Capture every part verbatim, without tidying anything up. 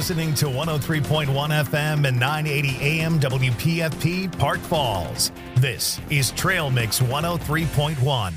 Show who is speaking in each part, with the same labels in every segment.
Speaker 1: listening to one oh three point one F M and nine eighty A M W P F P Park Falls. This is Trail Mix one oh three point one.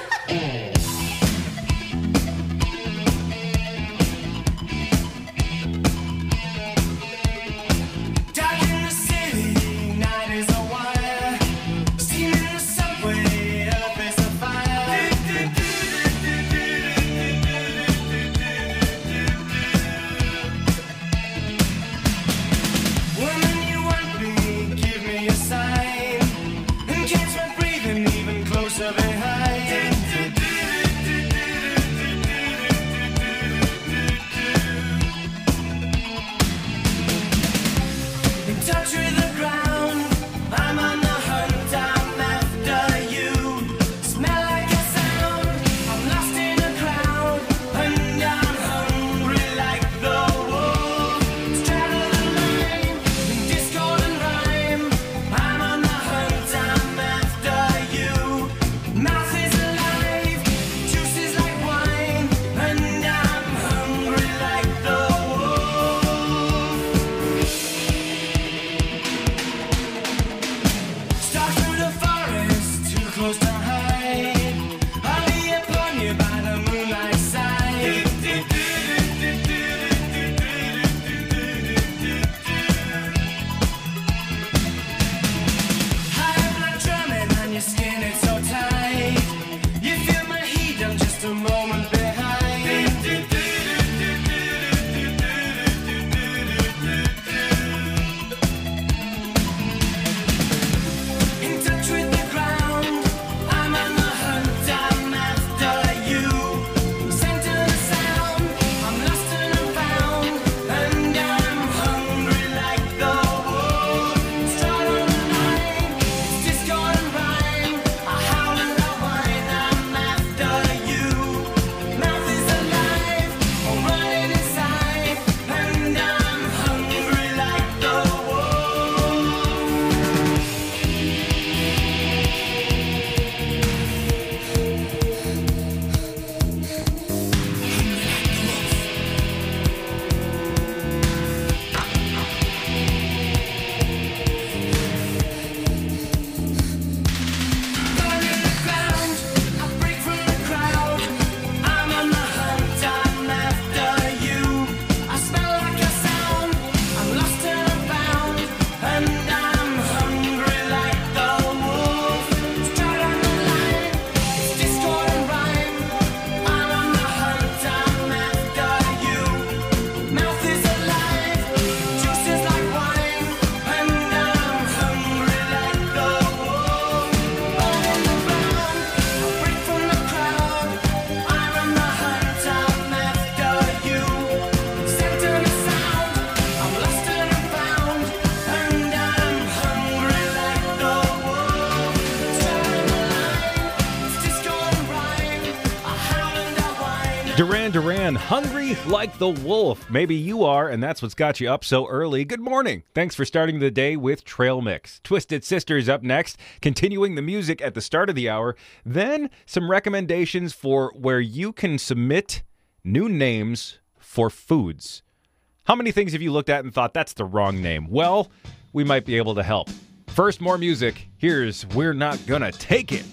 Speaker 2: Duran Duran, hungry like the wolf. Maybe you are, and that's what's got you up so early. Good morning. Thanks for starting the day with Trail Mix. Twisted Sisters up next, continuing the music at the start of the hour. Then some recommendations for where you can submit new names for foods. How many things have you looked at and thought, that's the wrong name? Well, we might be able to help. First, more music. Here's We're Not Gonna Take It.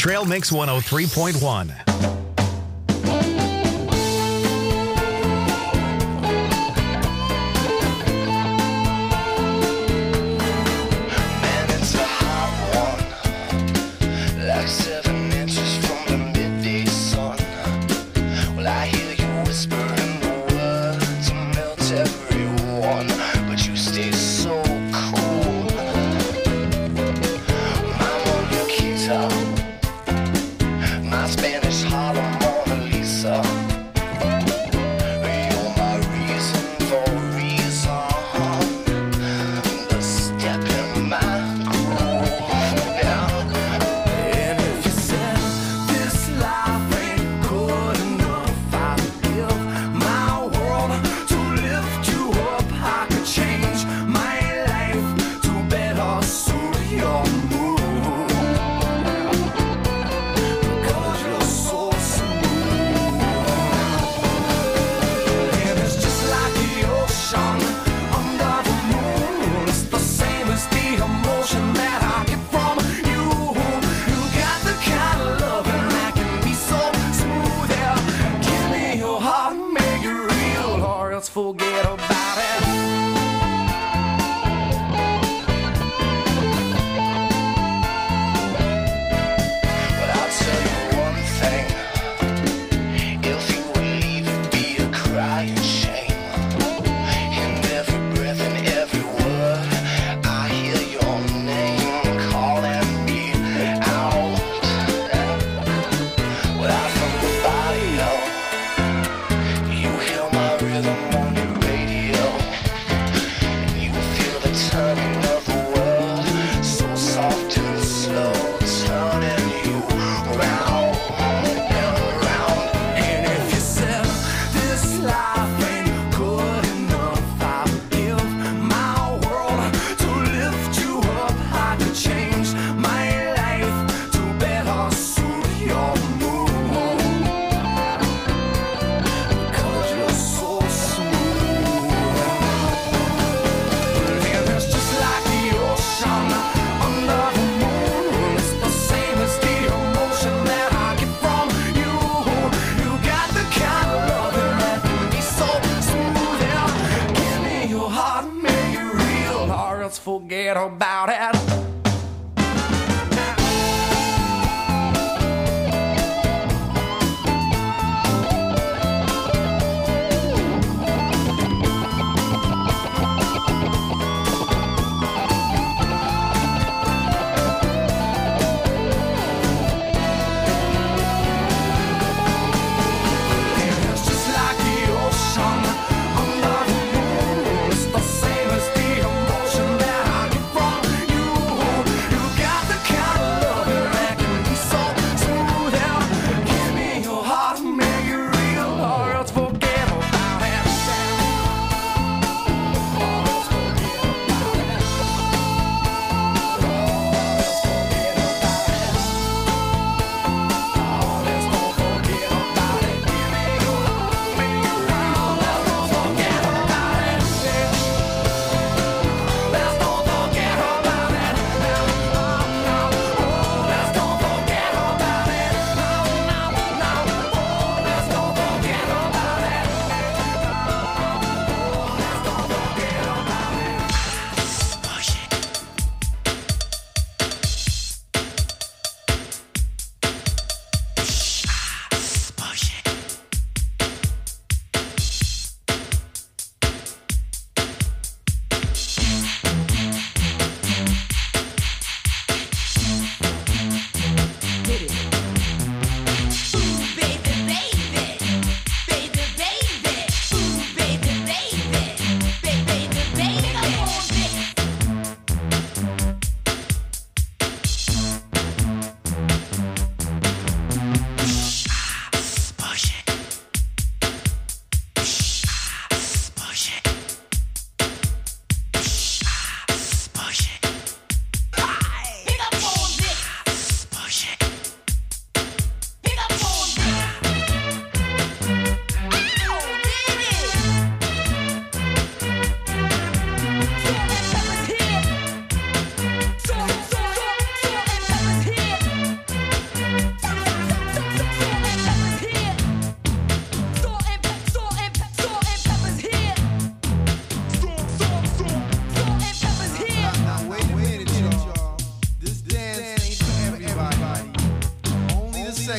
Speaker 1: Trail Mix one oh three point one.
Speaker 3: Forget about it. But I'll tell you one thing. If you would leave, it'd be a crying shame. In every breath and every word, I hear your name calling me out. Without from the body, you hear my rhythm. Forget about it. Under the moon, it's the same as the emotion that I get from you.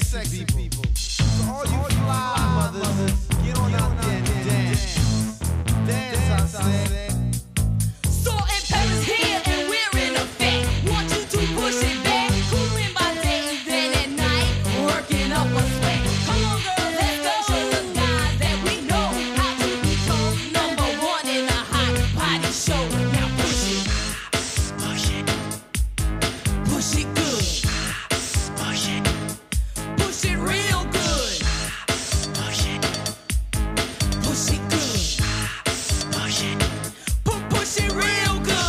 Speaker 4: sexy people. So all you fly mothers, get on out there and dance. Dance, I said.
Speaker 5: Salt and pepper's here and we're in effect. Want you to push it back. Cooling by day, then at night, working up a sweat. Come on, girl, let's go. Show the guys that we know how to become number one in a hot body show. Now push it. Push it. Push it good. Push it. Push it real good. Push it. Push it good. Push it. Pu- Push it real good.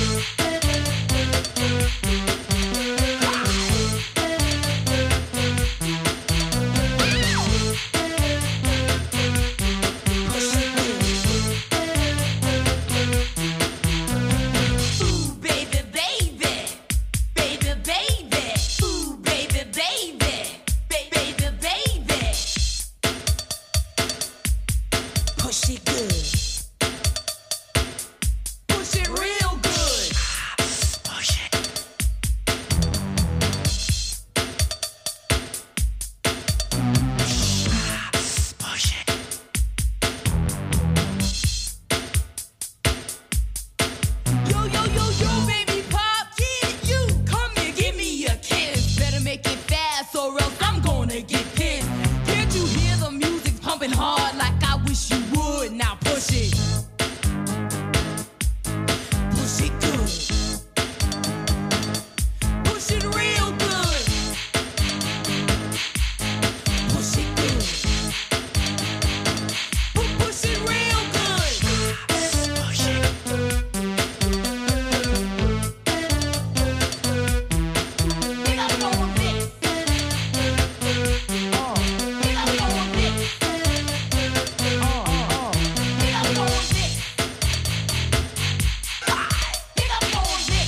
Speaker 5: Push it good. Ooh, baby, baby. Baby, baby. Ooh, baby, baby. Ba- baby, baby. Push it good. Push it real good. Push it. Push it. Yo, yo, yo, yo, baby pop, yeah, you come here, give me a kiss. Better make it fast or else I'm gonna get pissed. Can't you hear the music pumping hard like I wish you would? Now push it. Push it good. Push it real good. Push it good. Pu- Push it real good. Push it. Pick up on this. Oh. Pick up on this. Oh, oh. Pick up on this. Pick up on this.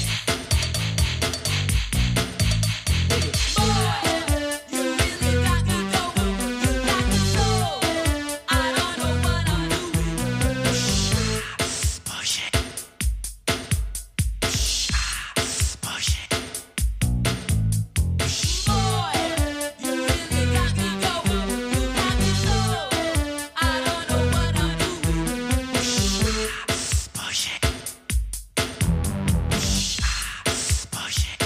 Speaker 5: Boy, you really got me going. You got me so. I don't know what I'm doing. Push it. Push it. Boy, you really got me going. You got me so. I don't know what I'm doing. Push it. Push it.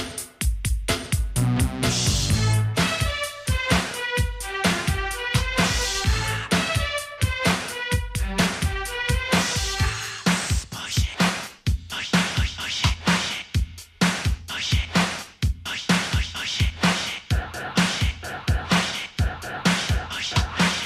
Speaker 5: Push it. Push it. Push, push it. Push it. Push it. Push, push, push it. Push it. Push it. Push it.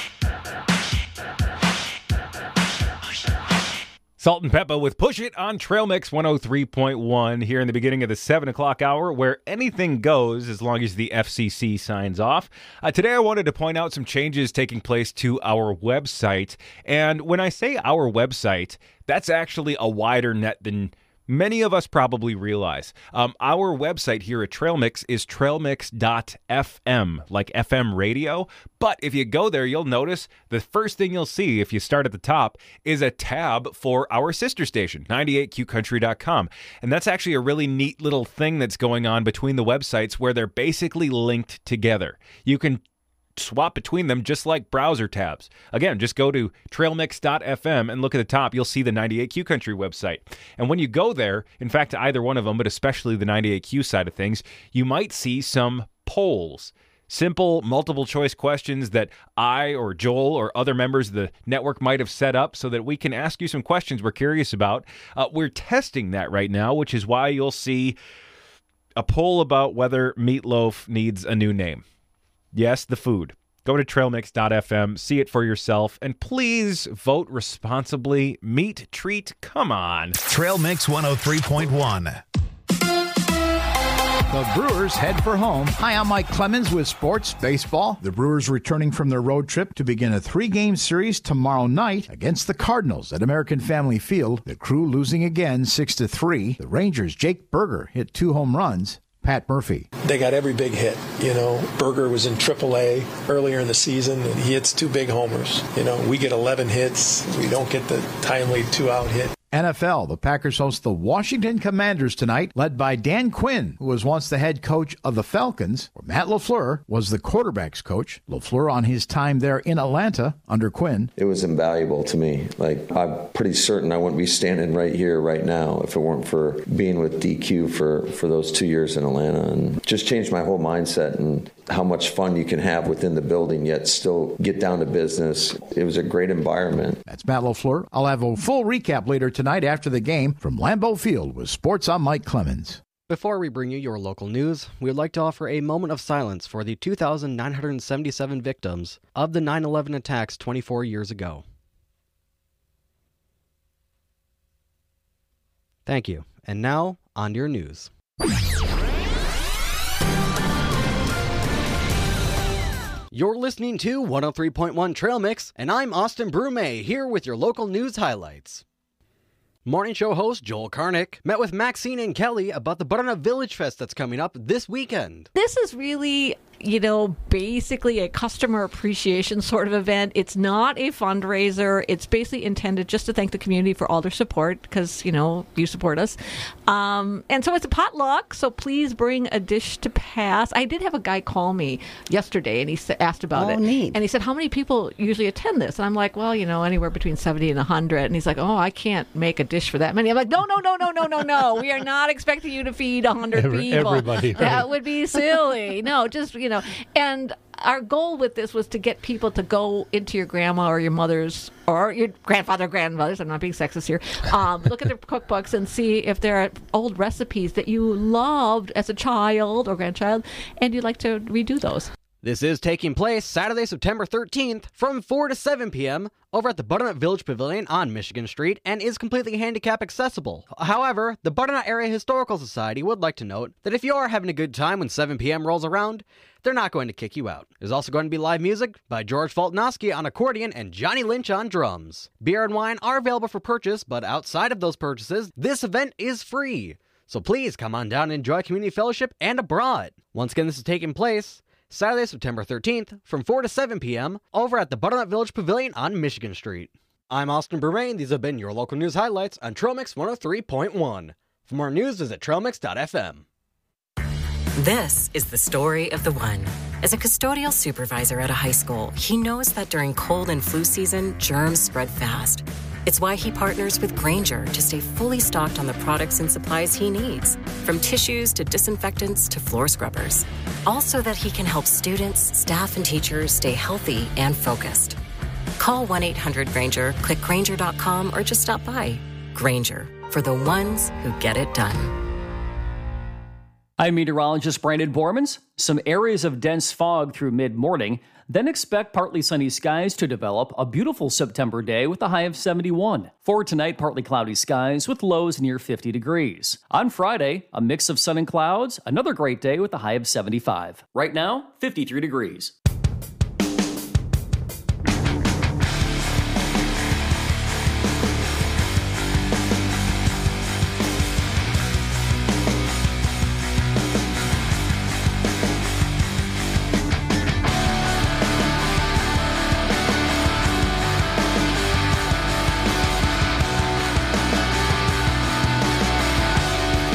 Speaker 5: Push it. Push it.
Speaker 2: Salt and Peppa with Push It on Trail Mix one oh three point one here in the beginning of the seven o'clock hour, where anything goes as long as the F C C signs off. Uh, today I wanted to point out some changes taking place to our website. And when I say our website, that's actually a wider net than many of us probably realize. Um, our website here at Trail Mix is trail mix dot f m, like F M radio. But if you go there, you'll notice the first thing you'll see if you start at the top is a tab for our sister station, ninety-eight q country dot com. And that's actually a really neat little thing that's going on between the websites where they're basically linked together. You can swap between them just like browser tabs. Again, just go to trail mix dot f m and look at the top. You'll see the ninety-eight Q Country website. And when you go there, in fact, either one of them, but especially the ninety-eight Q side of things, you might see some polls. Simple multiple choice questions that I or Joel or other members of the network might have set up so that we can ask you some questions we're curious about. Uh, we're testing that right now, which is why you'll see a poll about whether Meatloaf needs a new name. Yes, the food. Go to trail mix dot f m, see it for yourself, and please vote responsibly. Meat treat, come on.
Speaker 1: Trail Mix one oh three point one.
Speaker 6: The Brewers head for home. Hi, I'm Mike Clemens with Sports Baseball. The Brewers returning from their road trip to begin a three-game series tomorrow night against the Cardinals at American Family Field. The Crew losing again six to three. The Rangers' Jake Berger hit two home runs. Pat Murphy.
Speaker 7: They got every big hit. You know, Berger was in triple A earlier in the season, and he hits two big homers. You know, we get eleven hits. We don't get the timely two-out hit.
Speaker 6: N F L, the Packers host the Washington Commanders tonight, led by Dan Quinn, who was once the head coach of the Falcons, where Matt LaFleur was the quarterback's coach. LaFleur on his time there in Atlanta under Quinn.
Speaker 8: It was invaluable to me. Like, I'm pretty certain I wouldn't be standing right here right now if it weren't for being with D Q for, for those two years in Atlanta, and just changed my whole mindset and how much fun you can have within the building, yet still get down to business. It was a great environment.
Speaker 6: That's Matt LaFleur. I'll have a full recap later tonight after the game from Lambeau Field with Sports. I'm Mike Clemens.
Speaker 9: Before we bring you your local news, we would like to offer a moment of silence for the two thousand nine hundred seventy-seven victims of the nine eleven attacks twenty-four years ago. Thank you. And now, on to your news. You're listening to one oh three point one Trail Mix, and I'm Austin Brume, here with your local news highlights. Morning show host Joel Karnick met with Maxine and Kelly about the Butternut Village Fest that's coming up this weekend.
Speaker 10: This is really, you know, basically a customer appreciation sort of event. It's not a fundraiser. It's basically intended just to thank the community for all their support because, you know, you support us. Um, and so it's a potluck, so please bring a dish to pass. I did have a guy call me yesterday, and he sa- asked about
Speaker 11: oh,
Speaker 10: it.
Speaker 11: Neat.
Speaker 10: And he said, how many people usually attend this? And I'm like, well, you know, anywhere between seventy and one hundred. And he's like, oh, I can't make a dish for that many. I'm like, no, no, no, no, no, no, no. We are not expecting you to feed one hundred
Speaker 12: Every,
Speaker 10: people.
Speaker 12: Everybody. Right?
Speaker 10: That would be silly. No, just, you know, and our goal with this was to get people to go into your grandma or your mother's or your grandfather, grandmothers, I'm not being sexist here, um, look at their cookbooks and see if there are old recipes that you loved as a child or grandchild, and you'd like to redo those.
Speaker 9: This is taking place Saturday, September thirteenth from four to seven p.m. over at the Butternut Village Pavilion on Michigan Street and is completely handicap accessible. However, the Butternut Area Historical Society would like to note that if you are having a good time when seven p.m. rolls around, they're not going to kick you out. There's also going to be live music by George Faltnowski on accordion and Johnny Lynch on drums. Beer and wine are available for purchase, but outside of those purchases, this event is free. So please come on down and enjoy community fellowship and abroad. Once again, this is taking place Saturday, September thirteenth, from four to seven p.m. over at the Butternut Village Pavilion on Michigan Street. I'm Austin Bermain. These have been your local news highlights on Trail Mix one oh three point one. For more news, visit trail mix dot f m.
Speaker 13: This is the story of the one. As a custodial supervisor at a high school, he knows that during cold and flu season, germs spread fast. It's why he partners with Grainger to stay fully stocked on the products and supplies he needs, from tissues to disinfectants to floor scrubbers. All so that he can help students, staff, and teachers stay healthy and focused. Call one eight hundred Grainger, click Grainger dot com, or just stop by. Grainger, for the ones who get it done.
Speaker 14: I'm meteorologist Brandon Bormans. Some areas of dense fog through mid-morning, then expect partly sunny skies to develop a beautiful September day with a high of seventy-one. For tonight, partly cloudy skies with lows near fifty degrees. On Friday, a mix of sun and clouds, another great day with a high of seventy-five. Right now, fifty-three degrees.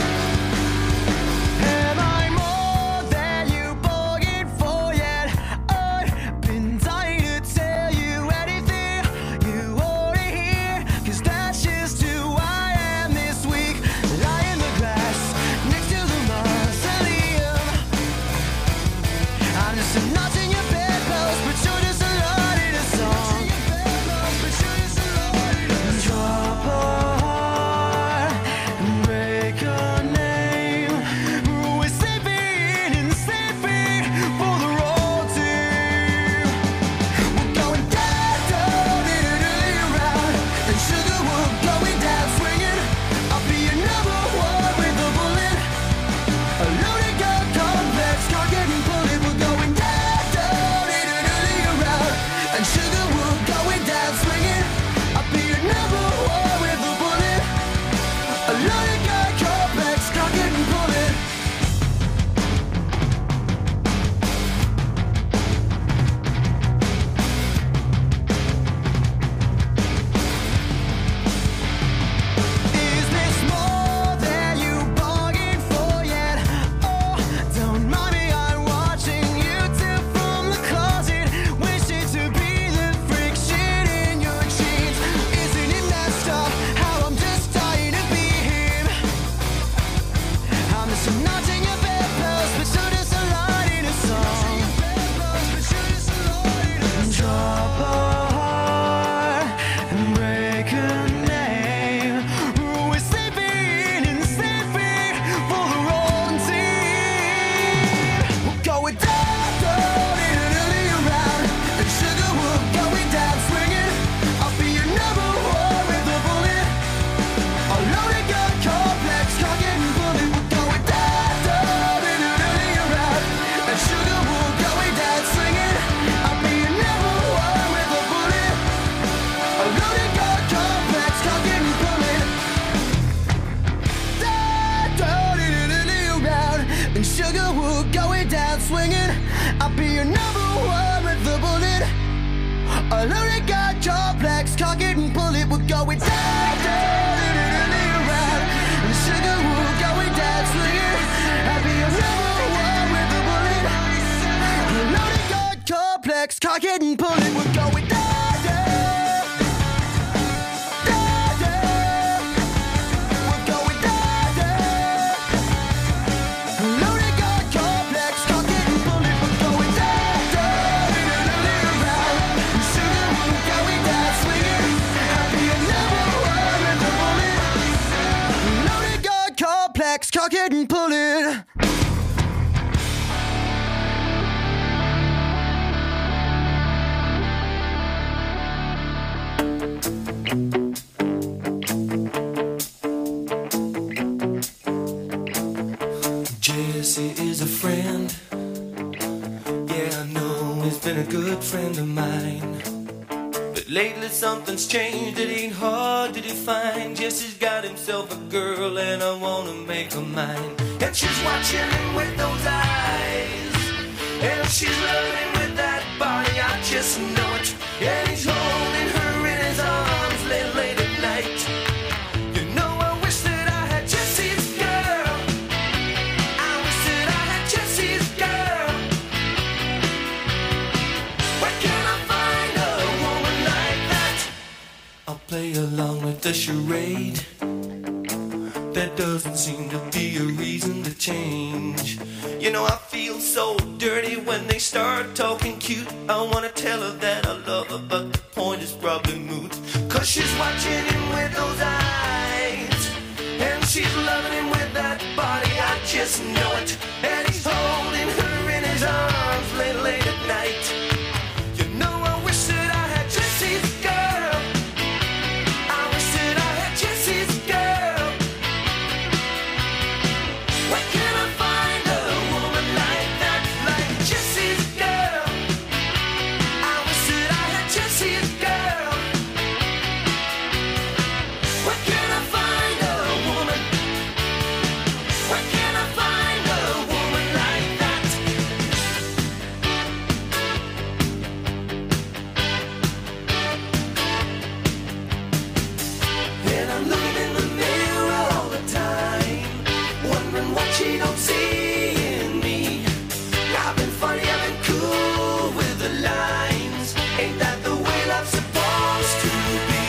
Speaker 3: Am I more than you bargained for yet? swinging. I'll be your number one with the bullet. A loaded gun, complex, cock it and pull it. We're going down, down, down, down, around. And sugar, we're going down, swinging. I'll be your number one with the bullet. A loaded gun, complex, cock it and pull it. We're going down. Cock it and pull it.
Speaker 11: Jesse is a friend. Yeah, I know he's been a good friend of mine. But lately something's changed, it ain't hard to define. Jesse's got himself a girl and I wanna make her mine. And she's watching him with those eyes, and she's loving him with that body, I just know it. And he's holding her in his arms late, late at night. You know I wish that I had Jesse's girl. I wish that I had Jesse's girl. Where can I find a woman like that? I'll play along with the charade. There doesn't seem to be a reason to change. You know I feel so dirty when they start talking cute. I wanna tell her that I love her, but the point is probably moot. Cause she's watching him with those eyes, and she's loving him with that body, I just know it. And he's holding her in his arms late, late at night. You know I wish that I had Jesse's girl. I wish that I had Jesse's girl. Where can I find a woman like that, like Jesse's girl? I wish that I had Jesse's girl. Where can I find a woman? Where can I find a woman like that? And I'm looking in the mirror all the time, wondering what she don't see in me. I've been funny, I've been cool with the lines. Ain't that the way love's supposed to be?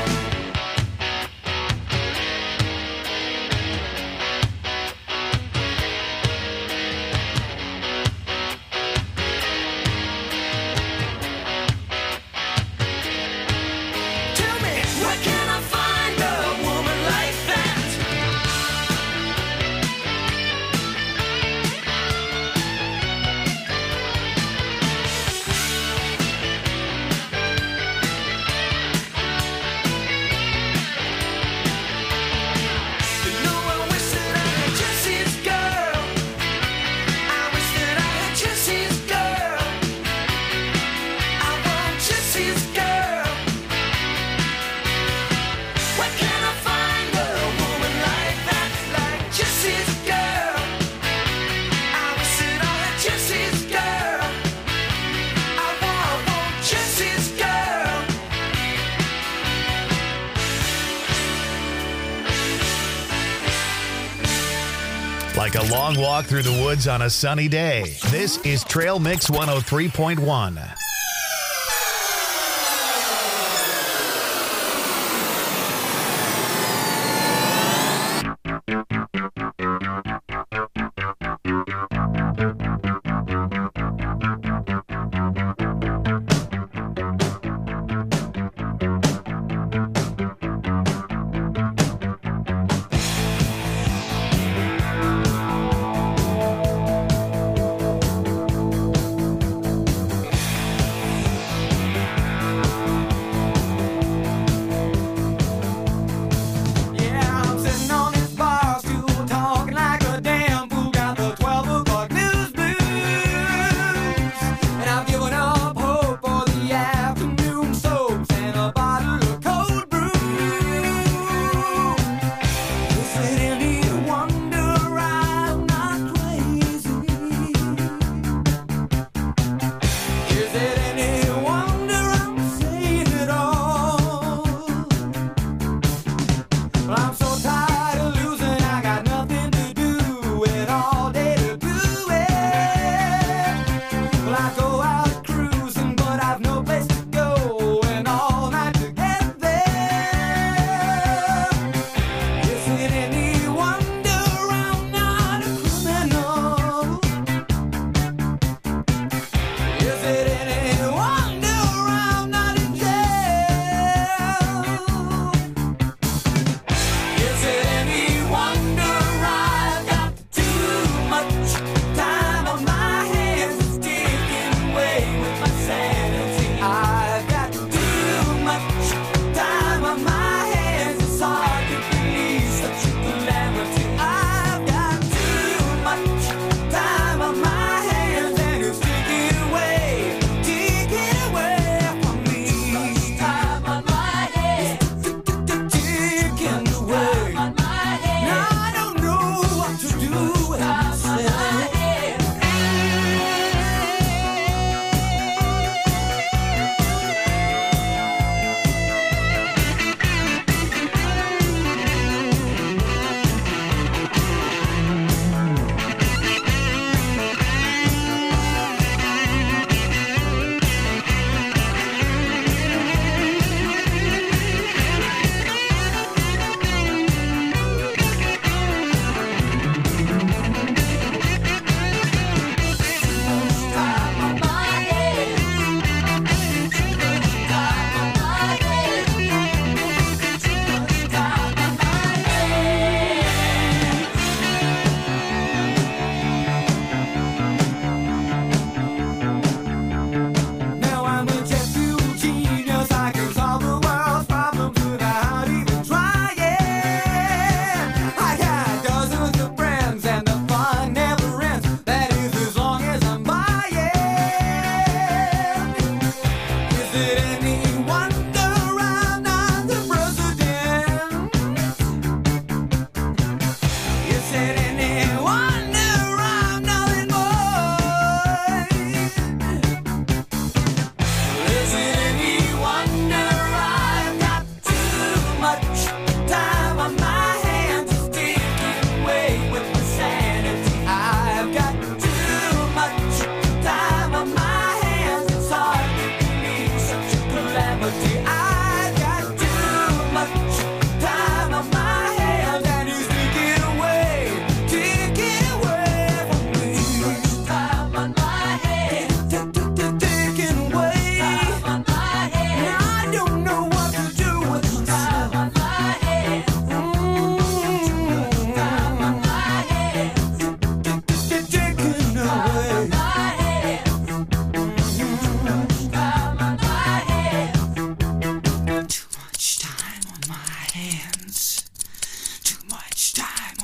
Speaker 11: Tell me, where can I find a woman like that? You know I wish that I had Jesse's girl. I wish that I had Jesse's girl. I want Jesse's girl. Where can I find a woman like that, like Jesse's girl? I wish that I had Jesse's girl. I want, I want Jesse's girl.
Speaker 1: Like a long walk through the woods on a sunny day. This is Trail Mix one oh three point one.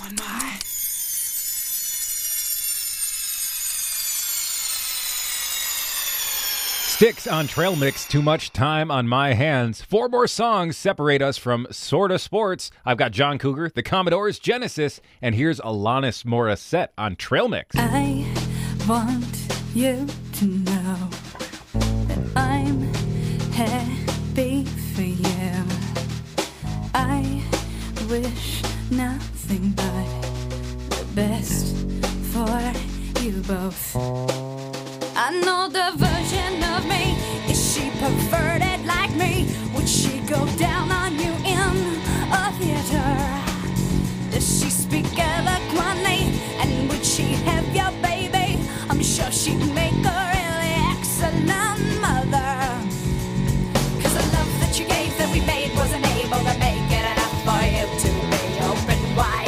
Speaker 5: on my.
Speaker 2: Sticks on Trail Mix, Too Much Time on My Hands. Four more songs separate us from Sorta Sports. I've got John Cougar, the Commodores, Genesis, and here's Alanis Morissette on Trail Mix.
Speaker 12: I want you to know that I'm happy for you. I wish nothing but the best for you both. I know the version of me. Is she perverted like me? Would she go down on you in a theater? Does she speak eloquently? And would she have your baby? I'm sure she'd make a really excellent mother. Cause the love that you gave that we made wasn't able to make it enough for you to be open wide.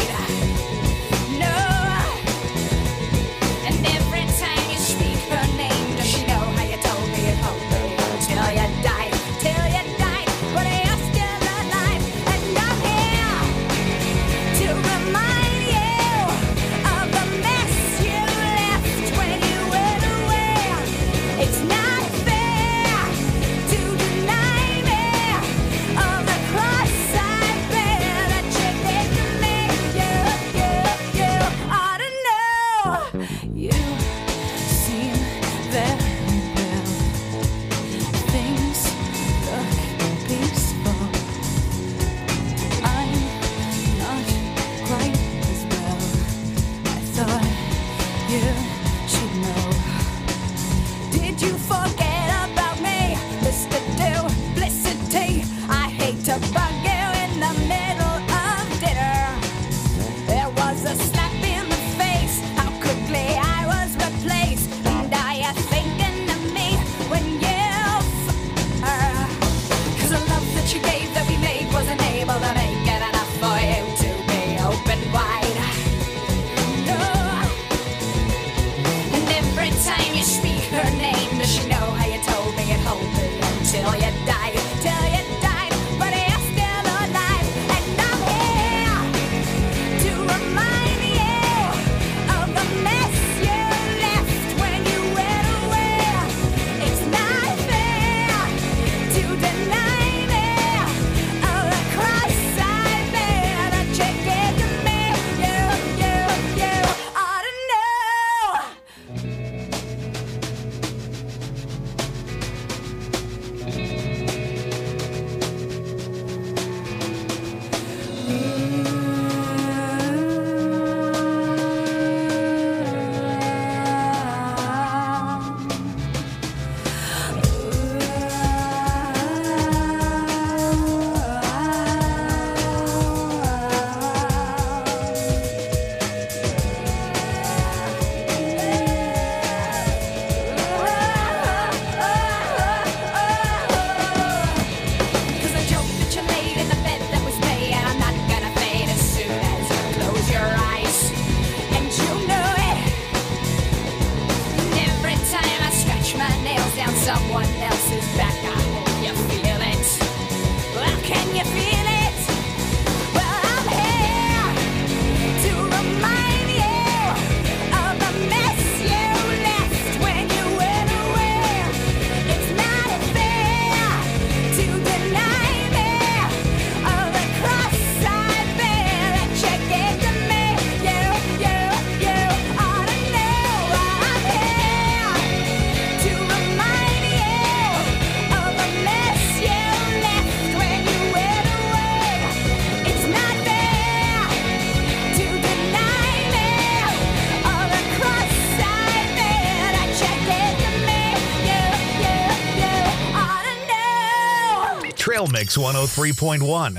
Speaker 1: Trail Mix one oh three point one.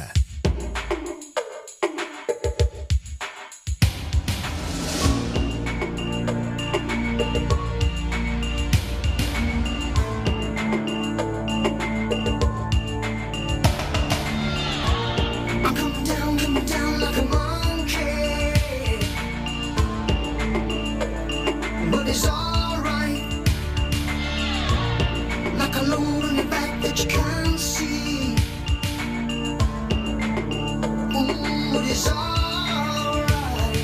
Speaker 3: It's alright.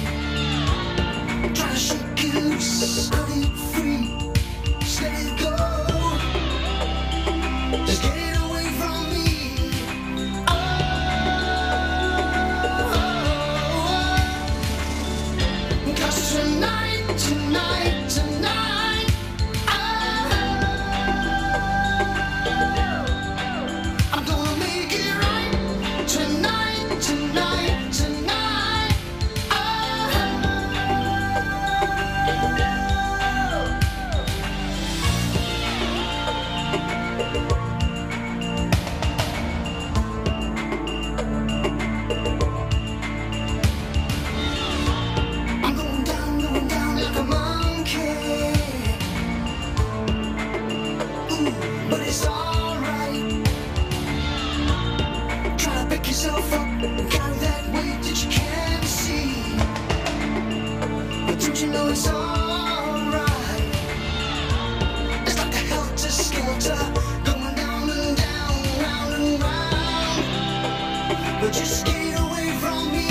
Speaker 3: yourself up and carry that weight that you can't see. But don't you know it's alright? It's like a helter-skelter going down and down, round and round. But just skate away from me.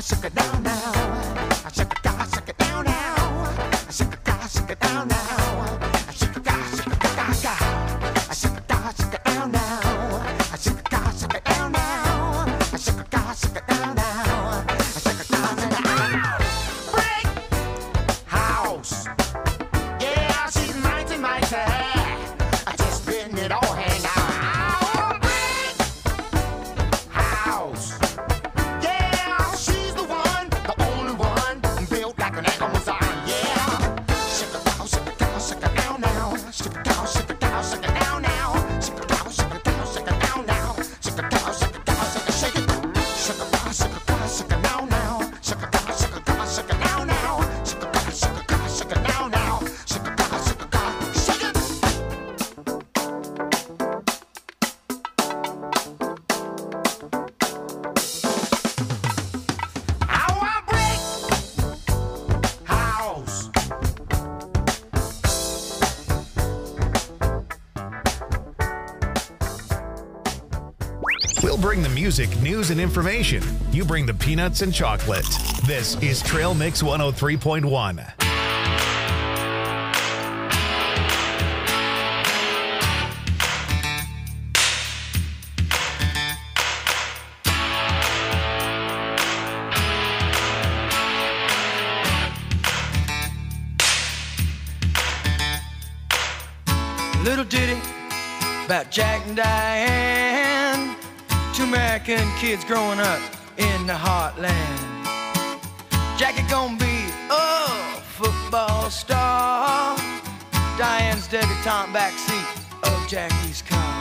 Speaker 3: shake it down now. I shake it down, shake it down now. I shake it down, shake it down now. I shake it down, shake it down, I shake it down, shake it down now. I shake it down, shake it down now. I shake it down, shake it down now. I shake it down, shake it down. Brick house. Yeah, she's mighty, mighty. I just spin it all hang out. Brick house. Yeah, she's the one, the only one, built like an Amazon. Yeah, shake it down, shake it down, shake it down now. Shake it down, shake it down, shake it down now. Shake it down, shake it down, shake it down now. Shake it down, shake it down, shake it, shake it. Shake it down, shake it down, shake it down now. Shake it down, shake it down, shake it down now. Shake it down, shake it down, shake it down now. Shake it down, shake it down, shake it. How I break house.
Speaker 1: We'll bring the music, news, and information. You bring the peanuts and chocolate. This is Trail Mix one oh three point one.
Speaker 11: Little ditty about Jack and Diane, two American kids growing up in the heartland. Jackie gonna be a football star, Diane's debutante backseat of Jackie's car.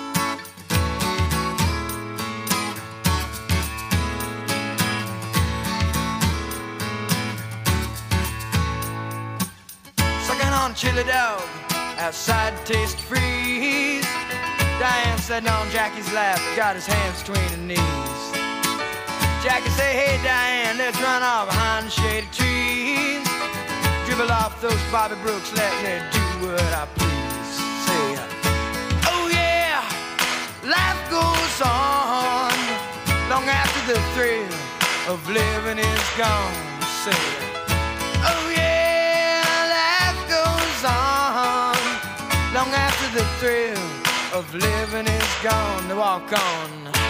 Speaker 11: Sucking on a chili dog outside Taste Freeze. Diane sitting on Jackie's lap, got his hands between her knees. Jackie say, hey Diane, let's run off behind the shady trees. Dribble off those Bobby Brooks, let me do what I please. Say, oh yeah, life goes on long after the thrill of living is gone. Say, oh yeah, life goes on long after the thrill of living is gone. To walk on.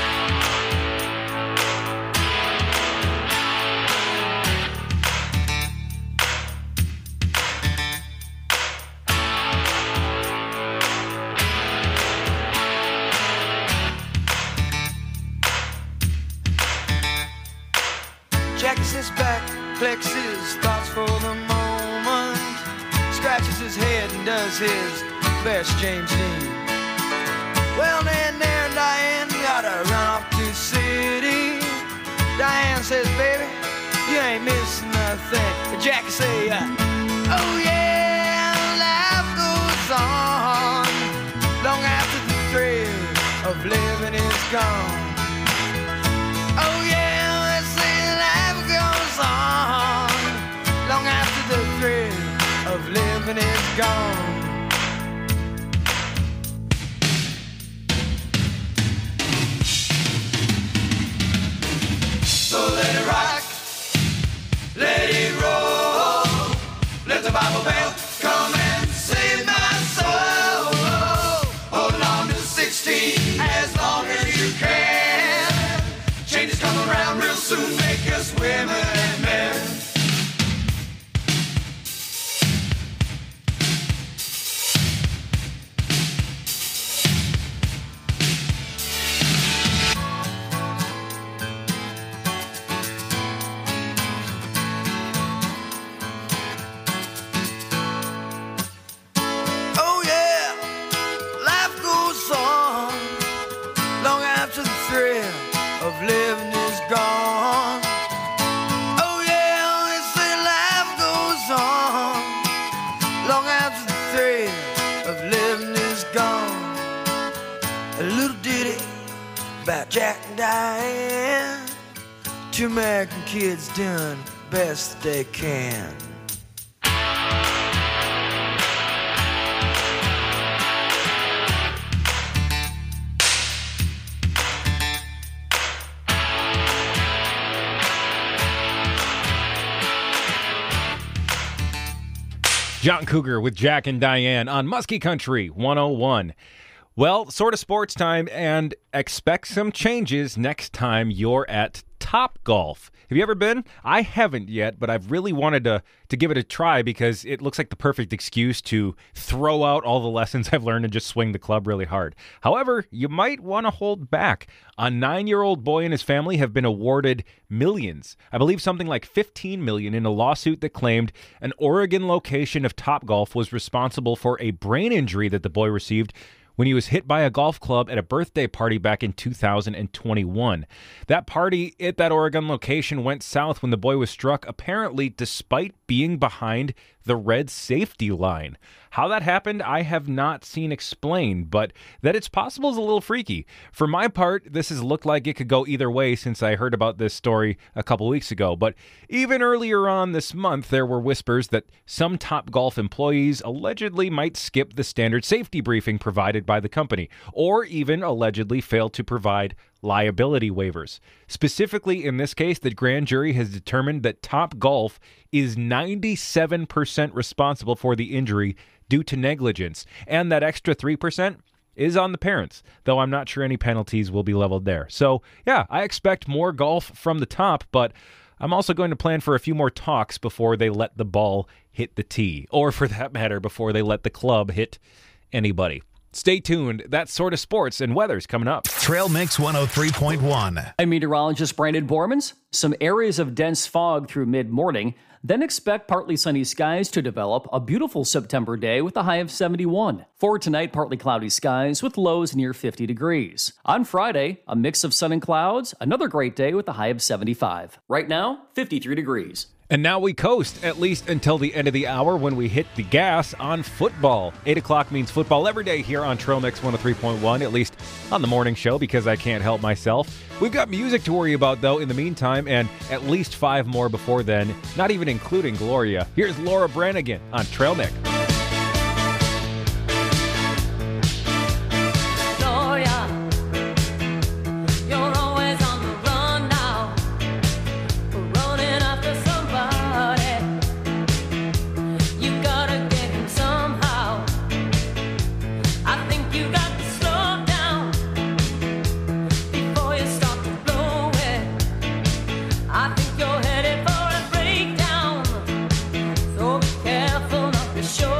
Speaker 11: Jackie sits back, collects his thoughts for the moment, scratches his head and does his best James Dean. Well, then there Diane gotta run off to the city. Diane says, baby, you ain't missing nothing. But Jackie say, uh, oh yeah, life goes on long after the thrill of living is gone. Oh yeah, they say life goes on long after the thrill of living is gone. So let it rock, let it roll, let the Bible belt come and save my soul. Hold on to sixteen as long as you can. Changes come around real soon, make us women and men. Living is gone. Oh yeah, they say life goes on long after the thrill of living is gone. A little ditty about Jack and Diane, two American kids doing the best they can.
Speaker 2: John Cougar with Jack and Diane on Muskie Country one oh one. Well, sort of sports time, and expect some changes next time you're at Topgolf. Have you ever been? I haven't yet, but I've really wanted to to give it a try because it looks like the perfect excuse to throw out all the lessons I've learned and just swing the club really hard. However, you might want to hold back. A nine-year-old boy and his family have been awarded millions. I believe something like fifteen million dollars in a lawsuit that claimed an Oregon location of Topgolf was responsible for a brain injury that the boy received when he was hit by a golf club at a birthday party back in two thousand twenty-one. That party at that Oregon location went south when the boy was struck, apparently despite being behind the red safety line. How that happened, I have not seen explained, but that it's possible is a little freaky. For my part, this has looked like it could go either way since I heard about this story a couple weeks ago. But even earlier on this month, there were whispers that some Topgolf employees allegedly might skip the standard safety briefing provided by the company, or even allegedly fail to provide liability waivers. Specifically, in this case, the grand jury has determined that Topgolf is ninety-seven percent responsible for the injury due to negligence, and that extra three percent is on the parents, though I'm not sure any penalties will be leveled there. So, yeah, I expect more golf from the top, but I'm also going to plan for a few more talks before they let the ball hit the tee, or for that matter, before they let the club hit anybody. Stay tuned. That's Sort of Sports and Weather's coming up.
Speaker 1: Trail Mix one oh three point one.
Speaker 14: I'm meteorologist Brandon Bormans. Some areas of dense fog through mid-morning. Then expect partly sunny skies to develop a beautiful September day with a high of seventy-one. For tonight, partly cloudy skies with lows near fifty degrees. On Friday, a mix of sun and clouds, another great day with a high of seventy-five. Right now, fifty-three degrees.
Speaker 2: And now we coast, at least until the end of the hour when we hit the gas on football. eight o'clock means football every day here on Trail Mix one oh three point one, at least on the morning show because I can't help myself. We've got music to worry about, though, in the meantime, and at least five more before then, not even including Gloria. Here's Laura Branigan on Trail Mix.
Speaker 5: I think you're headed for a breakdown, so be careful not to show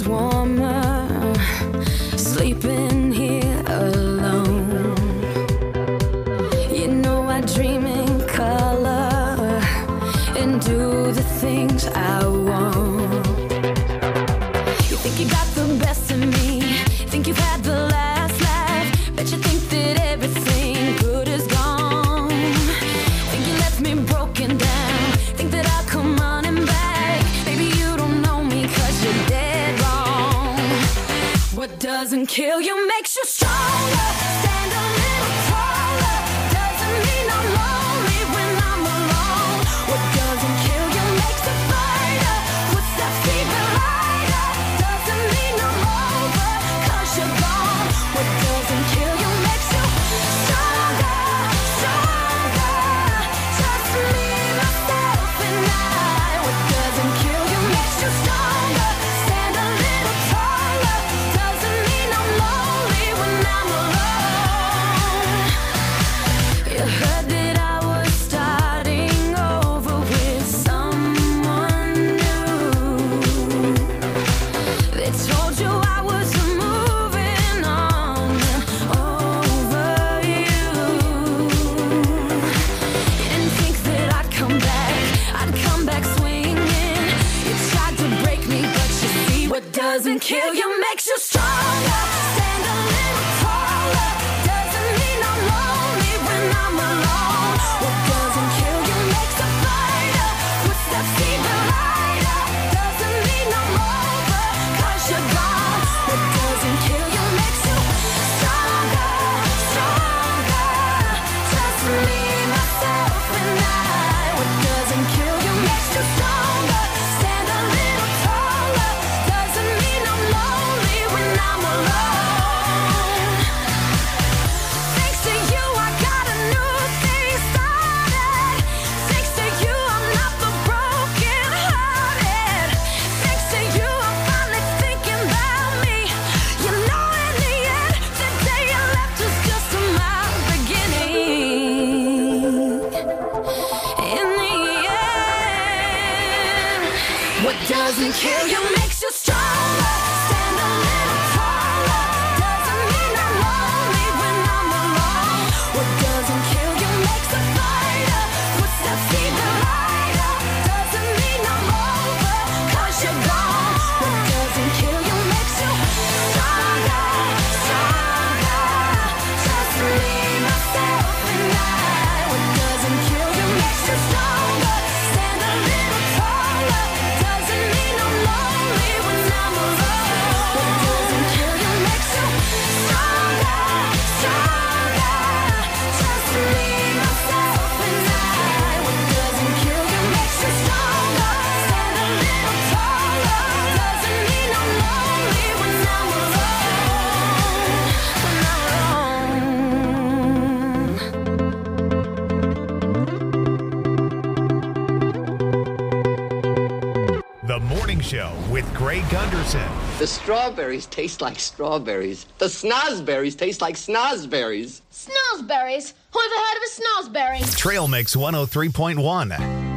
Speaker 12: warmer, sleeping here alone. You know I dream in color and do the things I want. You think you got the best of me, think you've had the last laugh, bet you think that everything good is gone. Think you left me broken down, think that I'll come running back. Baby, you don't know me 'cause you're dead wrong. What doesn't kill you makes you stronger. Stand a little taller. Doesn't mean I'm lonely when I'm alone. What doesn't kill you makes a fighter. Footsteps even lighter. Doesn't mean I'm over 'cause you're gone. What doesn't kill you makes you stronger, stronger. Just me, myself, and I. What doesn't kill you makes you stronger. Stand a little taller. Doesn't mean I'm lonely when I'm alone. You heard that I was starting over with someone new. They told you I was moving on over you. You didn't think that I'd come back, I'd come back swinging. You tried to break me, but you see what doesn't kill you makes you stronger. Stand a little taller. Doesn't mean I'm lonely when I'm alone. What doesn't kill you makes a fighter. Footsteps even lighter. Doesn't mean I'm over 'cause you're gone. What doesn't kill you makes you stronger, stronger. Just me, myself, and I. What doesn't kill you makes you stronger. Stand a little taller. Doesn't mean I'm lonely when I'm alone. Thanks to you, I got a new thing started. Thanks to you, I'm not the broken hearted. Thanks to you, I'm finally thinking about me. You know, in the end, the day you left was just my beginning. In the end, what doesn't kill you makes you stronger. Stand a little taller. Doesn't mean I'm lonely when I'm alone. What doesn't kill you makes a fighter. Footsteps even lighter. Doesn't mean I'm over 'cause you're gone. What doesn't kill you makes you stronger, stronger. Just me, myself, and I. What doesn't kill you makes you stronger. Stand a little taller. Doesn't mean I'm lonely when I'm alone. What doesn't kill you makes you stronger, stronger. Just me, myself, and I. What doesn't kill you makes you stronger. Stand a little taller. Doesn't mean I'm lonely when I'm alone. When I'm alone.
Speaker 1: The Morning Show with Greg Gunderson.
Speaker 15: The strawberries taste like strawberries. The snozberries taste like snozberries.
Speaker 16: Snozberries? Who ever heard of a snozberry?
Speaker 1: Trail Mix one oh three point one.